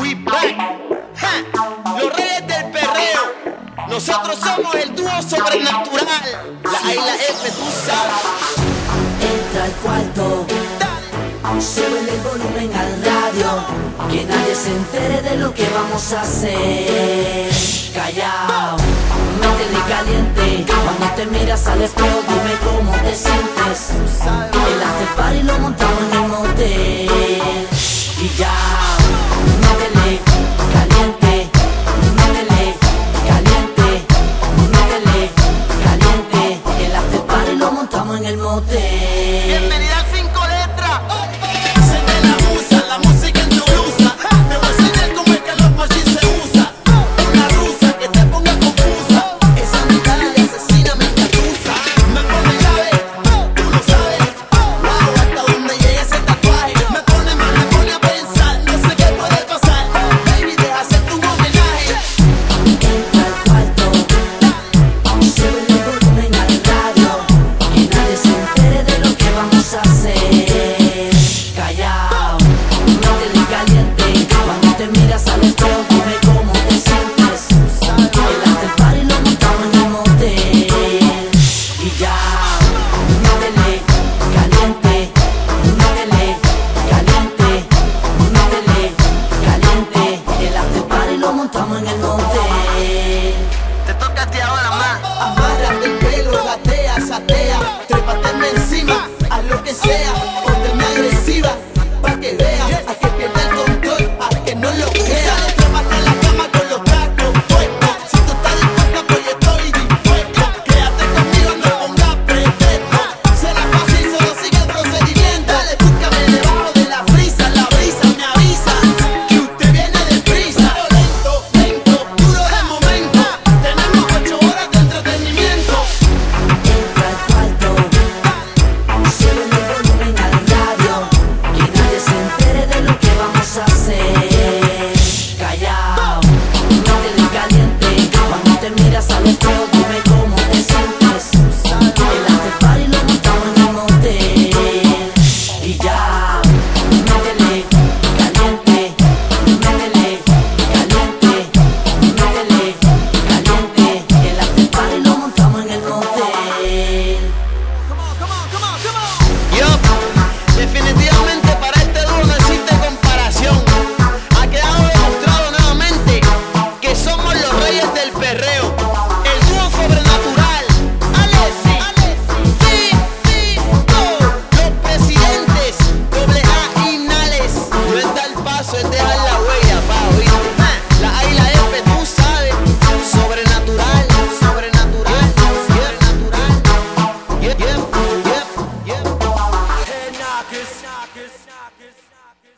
We back. Ja. Los reyes del perreo. Nosotros somos el dúo sobrenatural. La isla F, tú sabes. Entra al cuarto, súbele el volumen al radio, que nadie se entere de lo que vamos a hacer. Callao, métele caliente, cuando te miras al espejo dime cómo te sientes. El after party lo montamos en el motel. Y ya, métele caliente, métele caliente, métele caliente. El after party lo montamos en el motel. Bienvenida al 5 letras. Se me la usa, la música en tu blusa. Te voy a enseñar cómo es que los machis se usa. Una rusa que te ponga confusa. Esa mirada de asesina me engarusa. Me pone grave, tú lo sabes. Wow, hasta dónde llega ese tatuaje. Me pone mal, me pone a pensar. No sé qué puede pasar. Baby, deja hacerte un homenaje. Entra al cuarto, súbele el volumen al radio, que nadie se entere de lo que vamos a hacer. Callao, métele caliente, cuando te miras al espejo dime cómo te sientes. El after party lo montamos en el motel. Y ya, métele caliente, métele caliente, métele caliente. El after party lo montamos en el motel. Te toca a ti ahora más. Amárrate el pelo, gatea, satea. Trépateme encima, haz lo que sea. Ponte agresiva, pa' que vea. A que pierda el control, a que no lo crea. Trépate en la cama con los tacos puestos. Si tú estás dispuesta, pues yo estoy dispuesto. Quédate conmigo, no pongas pretexto. Será fácil, solo sigue el procedimiento. Dale, búscame debajo de la brisa me avisa que usted viene deprisa. Lento, lento, duro de momento. Tenemos 8 horas de entretenimiento. Entra al cuarto, súbele el volumen al radio, que nadie se entere de lo que vamos a hacer. Callao, métele caliente, cuando te miras al espejo dime cómo te sientes. El after party lo montamos en el motel. Y ya, métele